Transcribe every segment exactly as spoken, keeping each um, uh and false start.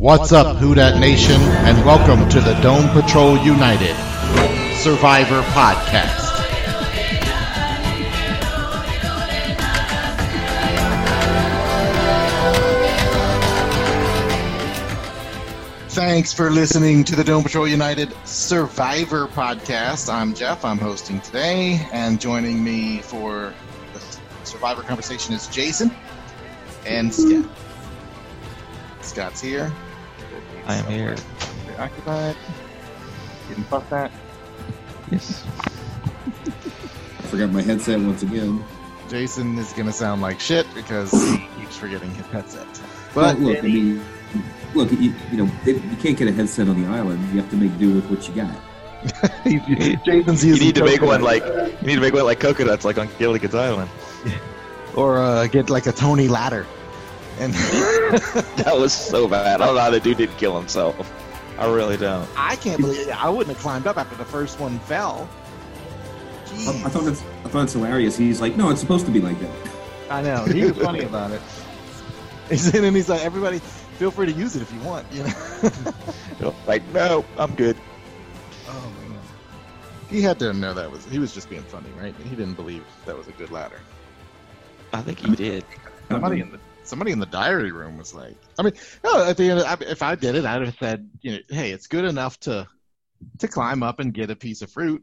What's up, Who Dat Nation, and welcome to the Dome Patrol United Survivor Podcast. Thanks for listening to the Dome Patrol United Survivor Podcast. I'm Jeff, I'm hosting today, and joining me for the Survivor conversation is Jason and Scott. Scott's here. I am here. Preoccupied. Didn't fuck that. Yes. I forgot my headset once again. Jason is going to sound like shit because he keeps forgetting his headset. But well, look, I mean, look, you, you know, you can't get a headset on the island. You have to make do with what you got. Jason's you using need to make coconut. one like you need to make one like coconuts, like on Gilligan's Island. Or uh, get like a Tony ladder. And that was so bad. I don't know how the dude didn't kill himself. I really don't. I can't believe it. I wouldn't have climbed up after the first one fell. I, I thought that's I thought it's hilarious. He's like, no, it's supposed to be like that. I know. He was funny about it. He's in and he's like, everybody, feel free to use it if you want. You know. Like, no, I'm good. Oh man. He had to know that was. He was just being funny, right? He didn't believe that was a good ladder. I think he did. Somebody in the somebody in the diary room was like, I mean, no, at the end, of, if I did it, I'd have said, you know, hey, it's good enough to to climb up and get a piece of fruit.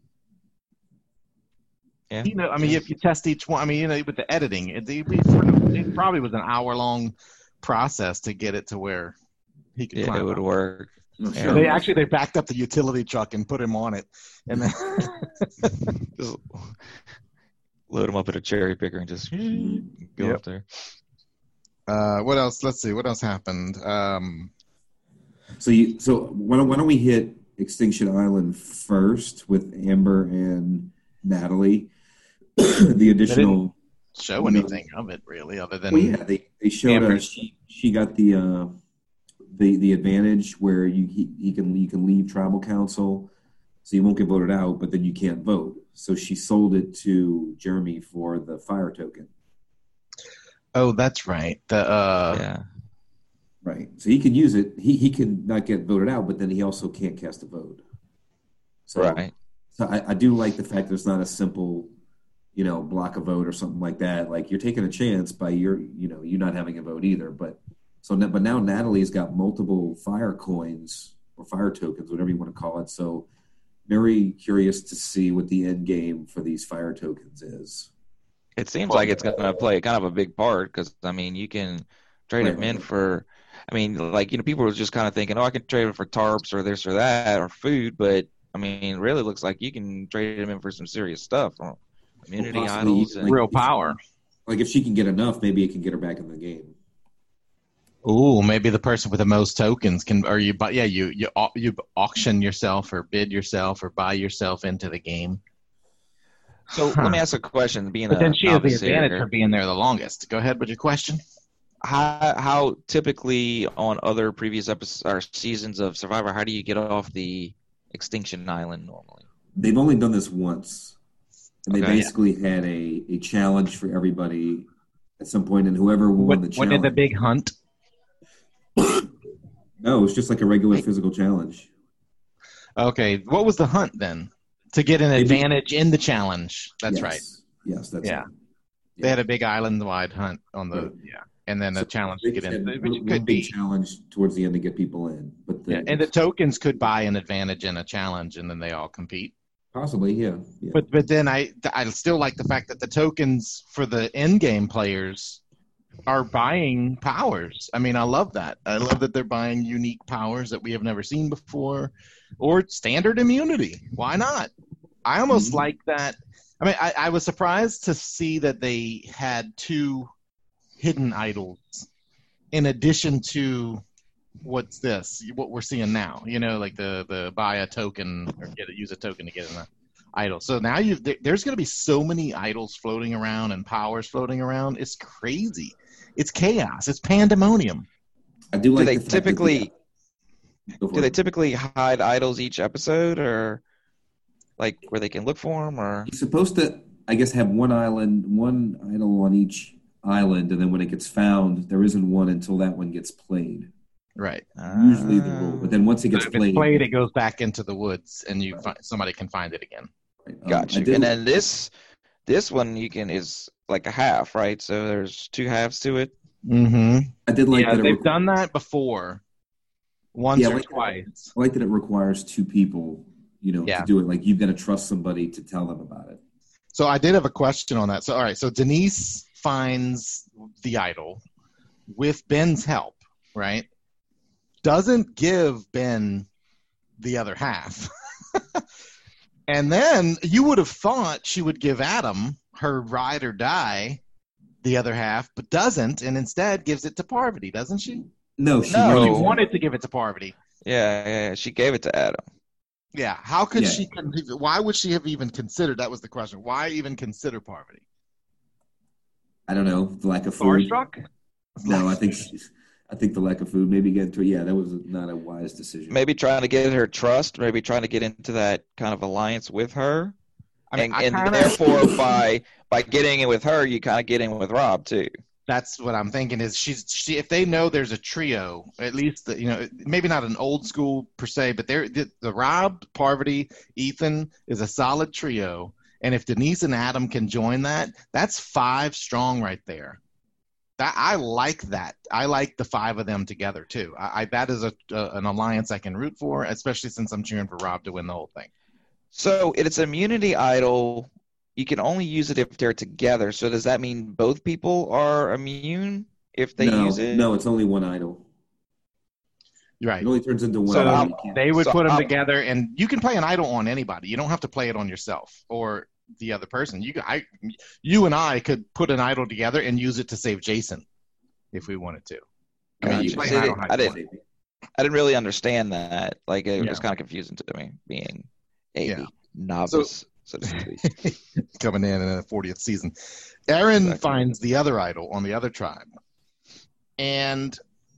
Yeah. You know, I mean, if you test each one, I mean, you know, with the editing, it, it probably was an hour long process to get it to where he could Yeah, climb it would up. work. Yeah. They actually they backed up the utility truck and put him on it, and then just load him up at a cherry picker and just go Yep. up there. Uh, what else? Let's see. What else happened? Um, So you so why don't why don't we hit Extinction Island first with Amber and Natalie? The additional show anything of it really, other than well, yeah, they they showed Amber. us she she got the uh, the the advantage where you he, he can you can leave tribal council, so you won't get voted out, but then you can't vote. So she sold it to Jeremy for the fire token. Oh, that's right. The uh, Yeah. Right. So he can use it. He he can not get voted out, but then he also can't cast a vote. So, Right. So I, I do like the fact that it's not a simple, you know, block a vote or something like that. Like you're taking a chance by your, you know, you not having a vote either. But so, but now Natalie's got multiple fire coins or fire tokens, whatever you want to call it. So very curious to see what the end game for these fire tokens is. It seems like it's going to play kind of a big part because, I mean, you can trade Right, them in right. for, I mean, like, you know, people were just kind of thinking, oh, I can trade them for tarps or this or that or food. But, I mean, really looks like you can trade them in for some serious stuff. Or immunity Well, possibly, idols. And, like, real power. Like if she can get enough, maybe it can get her back in the game. Ooh, maybe the person with the most tokens can, or you, but yeah, you you au- you auction yourself or bid yourself or buy yourself into the game. so Huh. let me ask a question. Being But a then she has the novice advantage here, for being there the longest. Go ahead with your question. how, how typically on other previous episodes or seasons of Survivor, how do you get off the Extinction Island normally? They've only done this once, and they Okay. basically had a, a challenge for everybody at some point, and whoever won What, the what challenge. did the big hunt? No, it's just like a regular physical challenge. Okay, what was the hunt then? To get an Maybe- advantage in the challenge. That's Yes. right. Yes, that's Yeah. it. They had a big island-wide hunt on the Right. yeah, and then a So challenge they to get just in, had which one- could one big be. challenge towards the end to get people in, but the, Yeah, and the tokens could buy an advantage in a challenge, and then they all compete. possibly, yeah, yeah. But but then I I still like the fact that the tokens for the end game players are buying powers. I mean, I love that. I love that they're buying unique powers that we have never seen before, or standard immunity. Why not? I almost Mhm. like that. I mean, I, I was surprised to see that they had two hidden idols in addition to what's this, what we're seeing now. You know, like the the buy a token or get a, use a token to get an idol. So now you there's going to be so many idols floating around and powers floating around. It's crazy. It's chaos. It's pandemonium. I do like do they the fact that typically Go for do they it. typically hide idols each episode, or like where they can look for them, or You're supposed to, I guess, have one island, one idol on each island, and then when it gets found, there isn't one until that one gets played. Right. Usually the rule, but then once it gets If it's played, played, it goes back into the woods, and you find, somebody can find it again. right, um, Got I you. did- And then this this one you can is like a half, right? So there's two halves to it. Mm-hmm. I did like Yeah, that. It they've requ- done that before, once Yeah, or like- twice. I like that it requires two people, you know, Yeah. to do it. Like you've got to trust somebody to tell them about it. So I did have a question on that. So all right, so Denise finds the idol with Ben's help, right? Doesn't give Ben the other half. And then you would have thought she would give Adam her ride or die the other half, but doesn't, and instead gives it to Parvati, doesn't she? No, she No. Or really you Oh. wanted to give it to Parvati. Yeah, yeah, yeah. She gave it to Adam. Yeah. How could Yeah. she? Why would she have even considered? That was the question. Why even consider Parvati? I don't know, the lack of food. Starstruck? No, I think she's, I think the lack of food maybe get to it. Yeah, that was not a wise decision. Maybe trying to get her trust, maybe trying to get into that kind of alliance with her. I mean, and I and kinda- therefore by by getting in with her, you kind of get in with Rob too. That's what I'm thinking. Is she's she? If they know there's a trio, at least the, you know, maybe not an old school per se, but they're the, the Rob, Parvati, Ethan is a solid trio. And if Denise and Adam can join that, that's five strong right there. That I like that. I like the five of them together too. I, I that is a, a an alliance I can root for, especially since I'm cheering for Rob to win the whole thing. So it's an immunity idol. You can only use it if they're together. So does that mean both people are immune if they no, use it? no, it's only one idol. Right. It only turns into one So, idol. um, You can't- They would So put them I'm- together, and you can play an idol on anybody. You don't have to play it on yourself or the other person. You, I, you and I could put an idol together and use it to save Jason if we wanted to. I mean, you Gotcha. play See, an idol I how you didn't- want. I didn't really understand that. Like it Yeah. was kind of confusing to me, being a Yeah. novice, so, to speak. Coming in in the fortieth season. Aaron Exactly. finds the other idol on the other tribe. And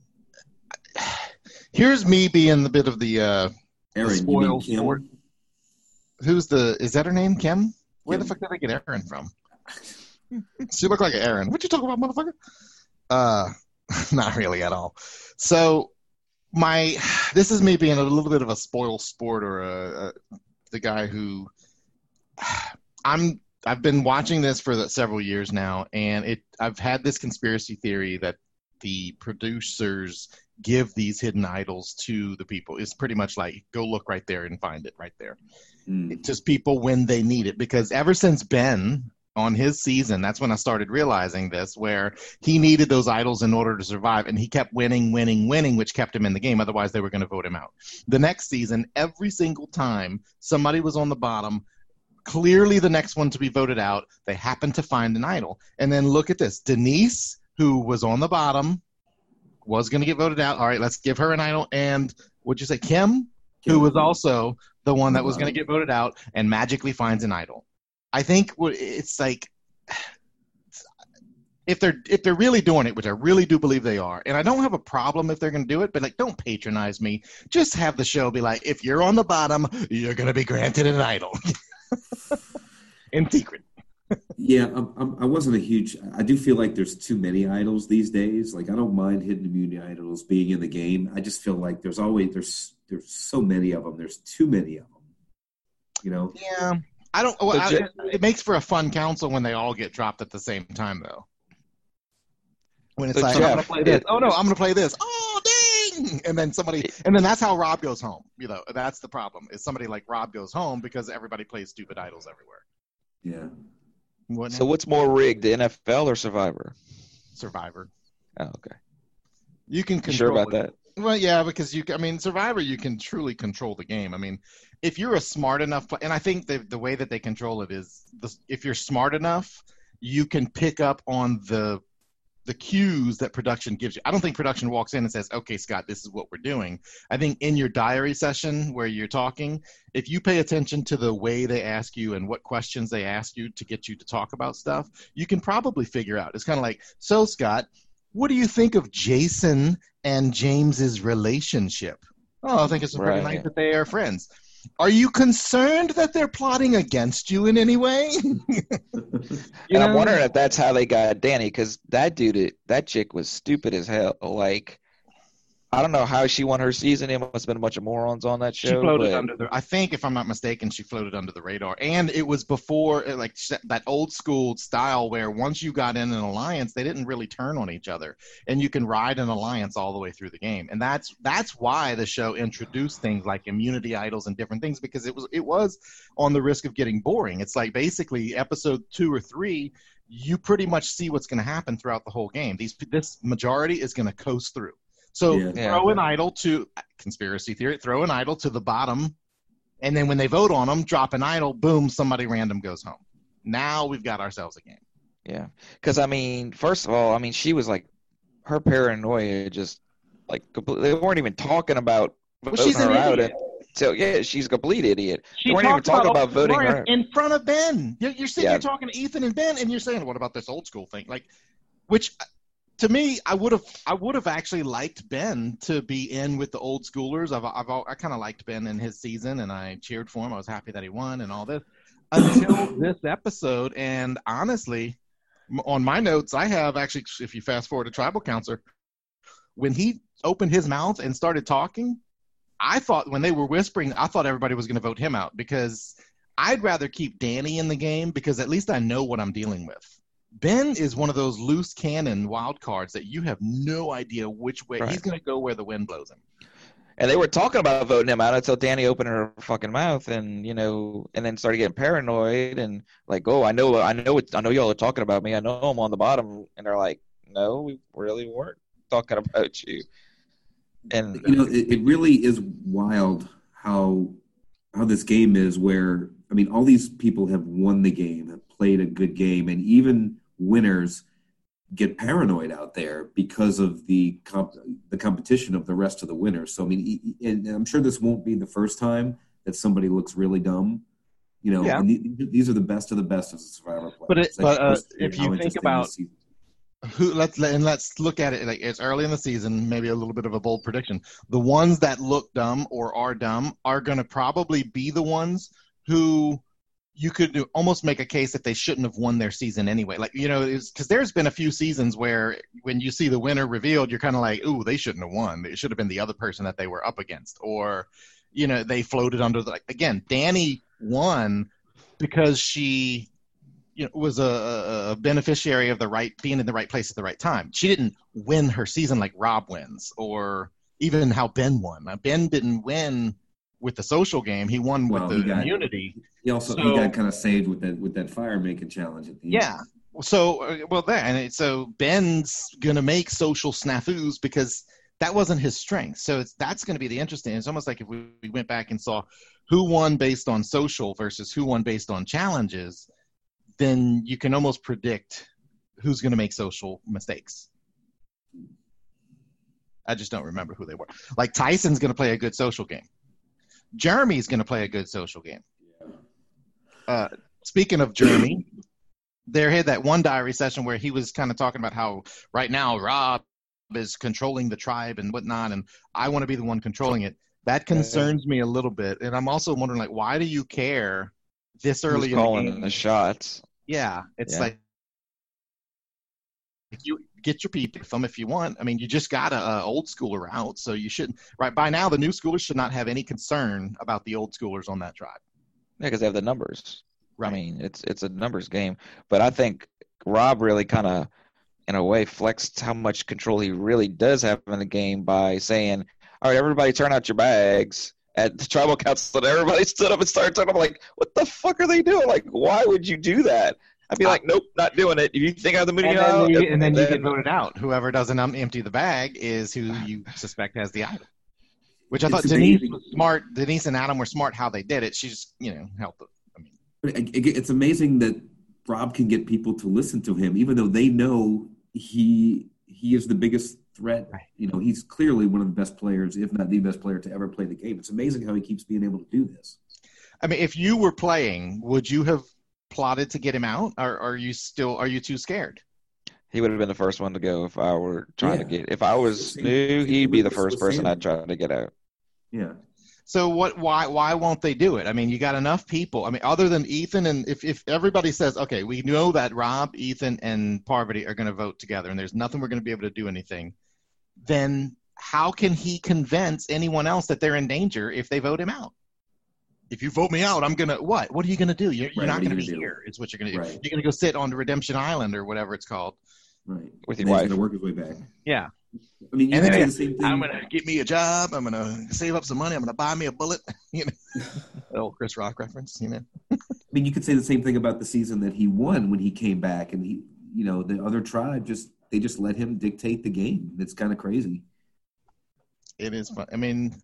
here's me being the bit of the uh, Aaron, you mean spoiled Kim? sport. Who's the, is that her name, Kim? Where the Kim. fuck did I get Aaron from? She looked like an Aaron. What you talking about, motherfucker? Uh, not really at all. So my, this is me being a little bit of a spoiled sport or a, a the guy who I'm, I've been watching this for the, several years now, and it, I've had this conspiracy theory that the producers give these hidden idols to the people. It's pretty much like, go look right there and find it right there. Mm. It's just people when they need it. Because ever since Ben on his season, that's when I started realizing this, where he needed those idols in order to survive, and he kept winning, winning, winning, which kept him in the game. Otherwise, they were going to vote him out. The next season, every single time somebody was on the bottom, clearly the next one to be voted out, they happened to find an idol. And then look at this. Denise, who was on the bottom, was going to get voted out. All right, let's give her an idol. And what'd you say, Kim, who was also the one that was going to get voted out, and magically finds an idol. I think what- it's like, if they're if they're really doing it, which I really do believe they are, and I don't have a problem if they're going to do it, but like, don't patronize me. Just have the show be like, if you're on the bottom, you're going to be granted an idol in secret. Yeah, I'm, I'm, I wasn't a huge. I do feel like there's too many idols these days. Like I don't mind hidden immunity idols being in the game. I just feel like there's always there's there's so many of them. There's too many of them. You know. Yeah, I don't. Well, So I, J- it makes for a fun council when they all get dropped at the same time, though. When it's So like, Jeff, I'm gonna play this. it- Oh no, I'm gonna play this. Oh dang! And then somebody, and then that's how Rob goes home. You know, that's the problem. Is somebody like Rob goes home because everybody plays stupid idols everywhere. Yeah. What now? So what's more rigged, the N F L or Survivor? Survivor. Oh, okay. You can You control sure about it. that? Well, yeah, because you, I mean, Survivor, you can truly control the game. I mean, if you're a smart enough, pla- and I think the the way that they control it is, the, if you're smart enough, you can pick up on the the cues that production gives you. I don't think production walks in and says, "Okay, Scott, this is what we're doing." I think in your diary session where you're talking, if you pay attention to the way they ask you and what questions they ask you to get you to talk about stuff, you can probably figure out. It's kind of like, so Scott, what do you think of Jason and James's relationship? Oh, I think it's pretty Right. nice that they are friends. Are you concerned that they're plotting against you in any way? You And I'm know? wondering if that's how they got Danny, because that dude, that chick was stupid as hell. Like, I don't know how she won her season. It must have been a bunch of morons on that show. She floated but... under the. I think, if I'm not mistaken, she floated under the radar, and it was before like that old school style where once you got in an alliance, they didn't really turn on each other, and you can ride an alliance all the way through the game, and that's that's why the show introduced things like immunity idols and different things, because it was it was on the risk of getting boring. It's like basically episode two or three, you pretty much see what's going to happen throughout the whole game. These this majority is going to coast through. So Yeah. throw an idol to conspiracy theory, throw an idol to the bottom, and then when they vote on them, drop an idol, boom, somebody random goes home. Now we've got ourselves a game. Yeah, because I mean, first of all, I mean, she was like, her paranoia just like completely, they weren't even talking about Well, voting she's an her out. idiot. So yeah, she's a complete idiot. She they weren't even talked talking about, about voting Florence her. in front of Ben. You're, you're sitting Yeah. here talking to Ethan and Ben, and you're saying, "What about this old school thing?" Like, which to me, I would have, I would have actually liked Ben to be in with the old schoolers. I've, I've, al- I kind of liked Ben in his season, and I cheered for him. I was happy that he won and all this until this episode. And honestly, m- on my notes, I have actually, if you fast forward to Tribal Counselor, when he opened his mouth and started talking, I thought when they were whispering, I thought everybody was going to vote him out, because I'd rather keep Danny in the game because at least I know what I'm dealing with. Ben is one of those loose cannon wild cards that you have no idea which way Right. he's going to go, where the wind blows him. And they were talking about voting him out until Danny opened her fucking mouth, and you know, and then started getting paranoid and like, oh, I know, I know, it, I know y'all are talking about me. I know I'm on the bottom, and they're like, no, we really weren't talking about you. And You know, it, it really is wild how how this game is. Where I mean, all these people have won the game, have played a good game, and even winners get paranoid out there because of the comp- the competition of the rest of the winners. So I mean, e- e- and I'm sure this won't be the first time that somebody looks really dumb. You know, Yeah. and the, these are the best of the best of the Survivor players. But it- That's but, uh, just if how you think interesting about- this season- Who let's and let's look at it like it's early in the season, maybe a little bit of a bold prediction. The ones that look dumb or are dumb are going to probably be the ones who you could do, almost make a case that they shouldn't have won their season anyway. Like, you know, because there's been a few seasons where when you see the winner revealed, you're kind of like, ooh, they shouldn't have won. It should have been the other person that they were up against. Or, you know, they floated under the, like, again, Danny won because she, you know, was a, a beneficiary of the right, being in the right place at the right time. She didn't win her season like Rob wins, or even how Ben won. Now, Ben didn't win with the social game. He won with Well, the he got- immunity. He also he So- got kind of saved with that with that fire making challenge at the end. Yeah. So, uh, well, then, and it, so Ben's gonna make social snafus because that wasn't his strength. So it's that's gonna be the interesting. It's almost like if we, we went back and saw who won based on social versus who won based on challenges, then you can almost predict who's gonna make social mistakes. I just don't remember who they were. Like Tyson's gonna play a good social game. Jeremy's gonna play a good social game. Uh, speaking of Jeremy, there had that one diary session where he was kind of talking about how right now Rob is controlling the tribe and whatnot, and I want to be the one controlling it. That concerns me a little bit, and I'm also wondering, like, why do you care this who's early in the calling game? the shots? Yeah, it's Yeah. like you get your people from if you want. I mean, you just got a, a old schooler out, so you shouldn't. Right by now, the new schoolers should not have any concern about the old schoolers on that tribe. Yeah, because they have the numbers. Right. I mean, it's it's a numbers game. But I think Rob really kind of, in a way, flexed how much control he really does have in the game by saying, all right, everybody turn out your bags at the tribal council. And everybody stood up and started talking. I'm like, what the fuck are they doing? Like, why would you do that? I'd be like, nope, not doing it. If you think I have the movie And out, then, you, and then you get voted out. Whoever doesn't um, empty the bag is who you suspect has the item. Which I It's thought Denise amazing. was smart. Denise and Adam were smart how they did it. She just, you know, helped. I mean, But it- it- it's amazing that Rob can get people to listen to him, even though they know he he is the biggest threat. Right. You know, he's clearly one of the best players, if not the best player to ever play the game. It's amazing how he keeps being able to do this. I mean, if you were playing, would you have plotted to get him out, or are you still? Are you too scared? he would have been the first one to go if I were trying to Yeah. get. If I was Same- new, same he'd be the with- first with person Sam. I'd try to get out. Yeah. So what? Why? Why won't they do it? I mean, you got enough people. I mean, other than Ethan, and if, if everybody says, okay, we know that Rob, Ethan, and Parvati are going to vote together, and there's nothing we're going to be able to do anything, then how can he convince anyone else that they're in danger if they vote him out? If you vote me out, I'm gonna what? What are you gonna do? You're, you're Right, not what are gonna you be gonna do? here. Is what you're gonna do. Right. You're gonna go sit on the Redemption Island or whatever it's called. Right. With And your then he's wife. gonna work his way back. Yeah. I mean, you And can say then the same thing. I'm gonna get me a job. I'm gonna save up some money. I'm gonna buy me a bullet. You know, that old Chris Rock reference. You know. I mean, you could say the same thing about the season that he won when he came back, and he, you know, the other tribe just they just let him dictate the game. It's kind of crazy. It is fun. I mean,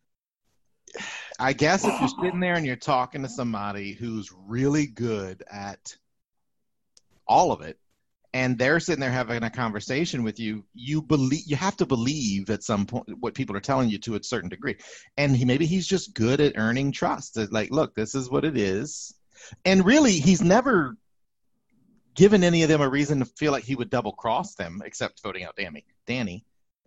I guess if you're sitting there and you're talking to somebody who's really good at all of it, and they're sitting there having a conversation with you, you believe you have to believe at some point what people are telling you to a certain degree. And he maybe he's just good at earning trust. It's like, look, this is what it is. And really, he's never given any of them a reason to feel like he would double cross them, except voting out Danny. Danny.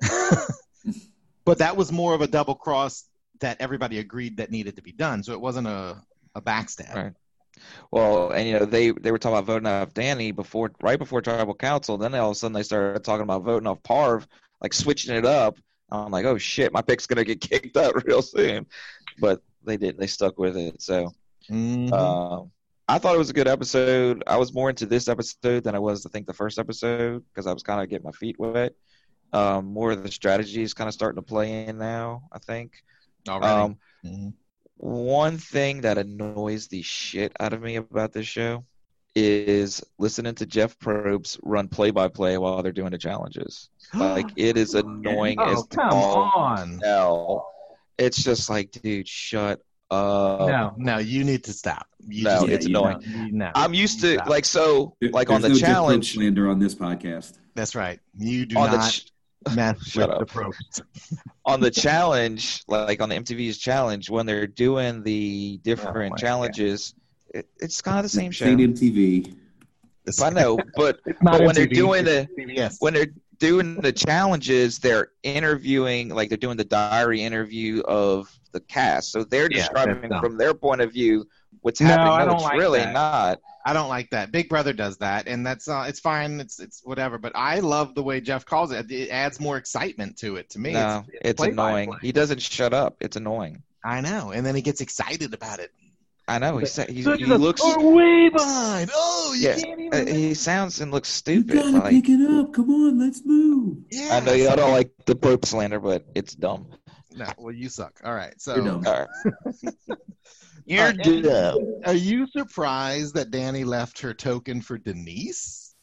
But that was more of a double cross that everybody agreed that needed to be done. So it wasn't a, a backstab. Right. Well, and you know they, they were talking about voting off Danny before, right before tribal council. Then all of a sudden they started talking about voting off Parv, like switching it up. I'm like, oh shit, my pick's gonna get kicked out real soon. But they didn't. They stuck with it. So Mm-hmm. um, I thought it was a good episode. I was more into this episode than I was, I think, the first episode because I was kind of getting my feet wet. Um, more of the strategy is kind of starting to play in now, I think. Already. Um, mm-hmm. One thing that annoys the shit out of me about this show is listening to Jeff Probst run play-by-play while they're doing the challenges. Like, it is annoying Oh, as come all on. hell. It's just like, dude, shut up. No, no, you need to stop. You No, just- it's you annoying. know, you- no, I'm used you to, stop. like, so, There- like on the there's no Jeff Probst challenge, slander on this podcast. That's right. You do on the not ch- mess Shut with up. the Probst. on the challenge, like on the M T V's challenge, when they're doing the different Oh, my challenges, it, it's kind of the same show. Same M T V. I know, but, It's not but when they're M T V, doing it's the C B S. when they're doing the challenges, they're interviewing, like they're doing the diary interview of the cast. So they're Yeah, describing that's dumb. from their point of view what's No, happening. I No, don't it's like really that. not. I don't like that. Big Brother does that, and that's uh, it's fine. It's it's whatever. But I love the way Jeff calls it. It adds more excitement to it. To me, No, it's, it's annoying. play-by-play. He doesn't shut up. It's annoying. I know, and then he gets excited about it. I know. He sa- he, So he he's like, looks. "Oh, way behind. Oh, you Yeah, can't uh, even. he sounds and looks You stupid. gotta Like, pick it up. Come on, let's move. Yeah. I know y'all don't like the Pope slander, but it's dumb. No, well, you suck. All right, so You're dumb. All right. You're dumb. Are you surprised that Danny left her token for Denise?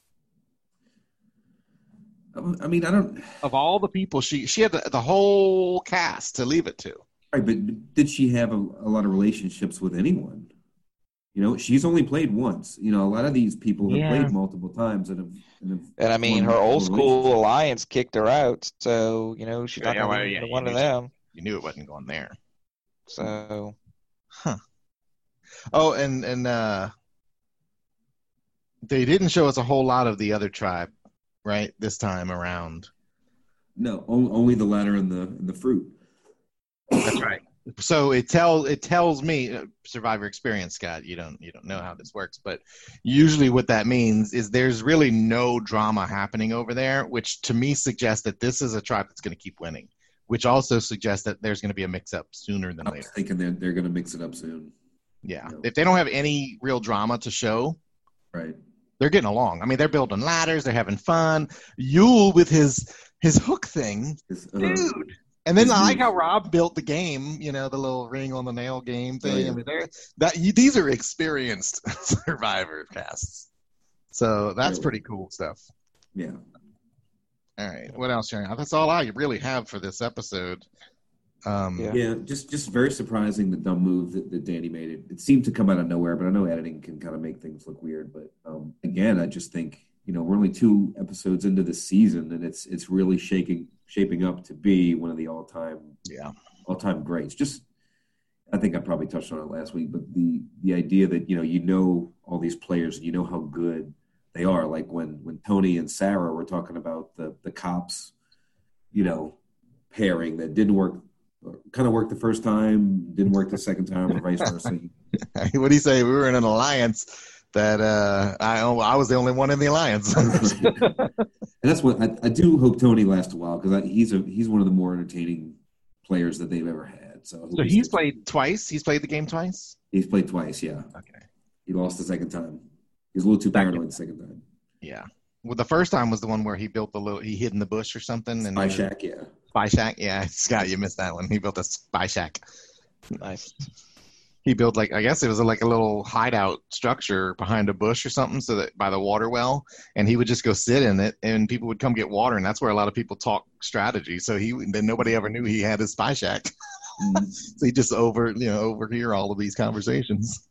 I mean, I don't. Of all the people, she she had the, the whole cast to leave it to. Right, but did she have a, a lot of relationships with anyone? You know, she's only played once. You know, a lot of these people have Yeah. played multiple times and have. And, have And I mean, formed her old multiple school relationships. alliance kicked her out, so you know she's not Yeah, going well, to yeah, be you one of knew them. You knew it wasn't going there. So Huh. Oh, and and uh, they didn't show us a whole lot of the other tribe, right? This time around. No, only, only the ladder and the and the fruit. That's right. So it tells it tells me, uh, Survivor experience, Scott. You don't you don't know how this works, but usually what that means is there's really no drama happening over there, which to me suggests that this is a tribe that's going to keep winning. Which also suggests that there's going to be a mix-up sooner than I was later. thinking they're they're going to mix it up soon. Yeah, No. if they don't have any real drama to show, Right. they're getting along. I mean, they're building ladders, they're having fun. Yule with his his hook thing, It's, uh, dude. And then His I like moves. how Rob built the game. You know, the little ring on the nail game thing. Oh, yeah. I mean, they're, that you, these are experienced Survivor casts, so that's Yeah. pretty cool stuff. Yeah. All right, what else, Sharon? That's all I really have for this episode. Um, Yeah. Yeah, just just very surprising the dumb move that, that Danny made. It it seemed to come out of nowhere, but I know editing can kind of make things look weird. But um, again, I just think you know we're only two episodes into the season, and it's it's really shaking shaping up to be one of the all time yeah. all time greats. Just I think I probably touched on it last week, but the the idea that you know you know all these players and you know how good they are. Like when when Tony and Sarah were talking about the the cops, you know, pairing that didn't work. Kind of worked the first time, didn't work the second time, or vice versa. What do you say? We were in an alliance that uh, I I was the only one in the alliance. And that's what I, I do hope Tony lasts a while because he's a he's one of the more entertaining players that they've ever had. So, so he's played twice. He's played the game twice. He's played twice. Yeah. Okay. He lost the second time. He was a little too paranoid the second time. Yeah. Well, the first time was the one where he built the little he hid in the bush or something. And Spy shack. Yeah. Spy shack. Yeah, Scott, you missed that one. He built a spy shack. Nice. He built like I guess it was like a little hideout structure behind a bush or something, so that by the water well, and he would just go sit in it, and people would come get water, and that's where a lot of people talk strategy. So he then nobody ever knew he had his spy shack. Mm-hmm. So he just over you know overhear all of these conversations.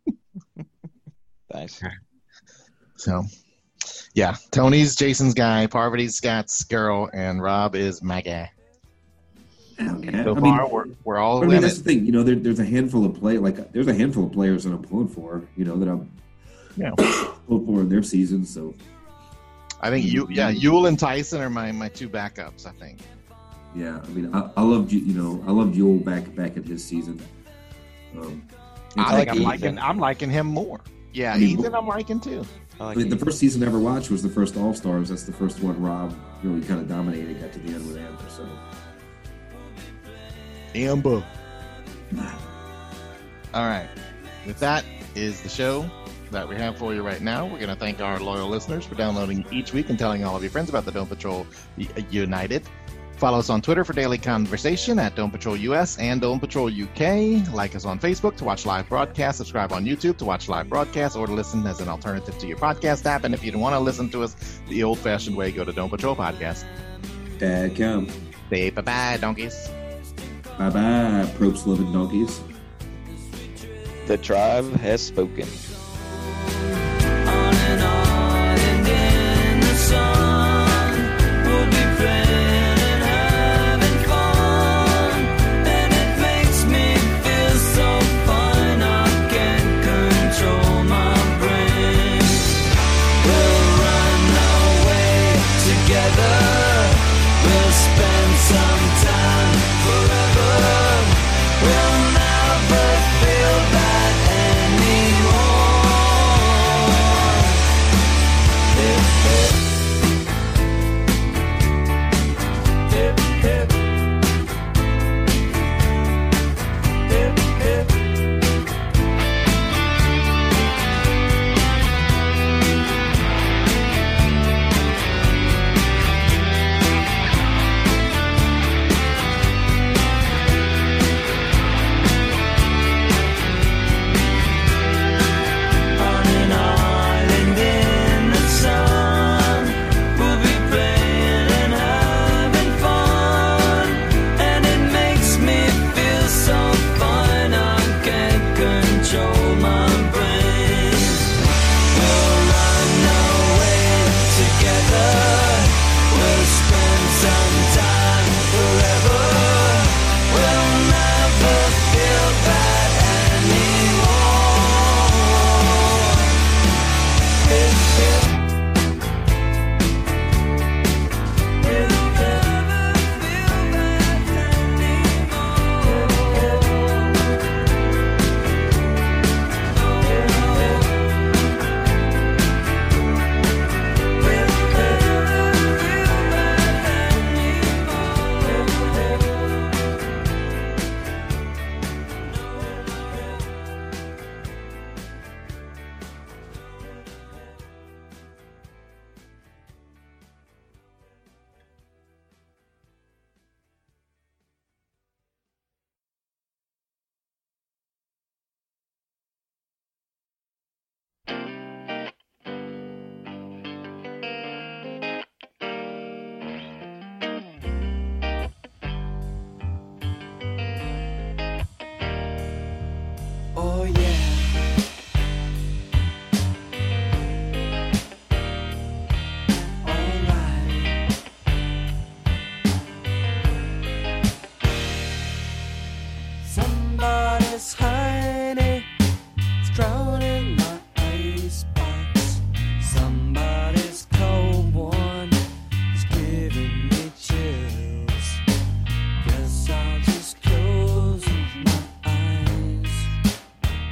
Nice. So, yeah, Tony's Jason's guy, Parvati's Scott's girl, and Rob is my guy. Yeah, so I far, mean, we're, we're all I in mean, it. that's the thing. You know, there, there's a handful of play like there's a handful of players that I'm pulling for. You know that I'm yeah pulling for in their season. So I think you yeah Yule and Tyson are my, my two backups. I think. Yeah, I mean, I, I loved you. You know, I loved Yule back back in his season. Um, I think like I'm liking I'm liking him more. Yeah, I mean, Ethan, I'm liking too. I, like I mean, the first season I ever watched was the first All Stars. That's the first one Rob really kind of dominated. Got to the end with Amber. So. Amber. All right. With that is the show that we have for you right now. We're going to thank our loyal listeners for downloading each week and telling all of your friends about the Dome Patrol United. Follow us on Twitter for daily conversation at Dome Patrol U S and Dome Patrol U K. Like us on Facebook to watch live broadcasts. Subscribe on YouTube to watch live broadcasts or to listen as an alternative to your podcast app. And if you don't want to listen to us the old-fashioned way, go to Dome Patrol Podcast. Dad, come. Say bye-bye, donkeys. Bye-bye, Probst living donkeys. The tribe has spoken. On and on and in the sun, we'll be playing and having fun, and it makes me feel so fine I can't control my brain. We'll run away together, we'll spend some time forever, we'll never feel bad anymore. Hip, hip. Hip, hip. On an island in the sun, we'll be playing and having fun, and it makes me feel so fine I can't control my brain. We'll run away together, we'll spend some time forever, we'll never feel bad anymore. Hip, hip. We'll never feel bad Oh yeah. Alright. Somebody's hiding, it's drowning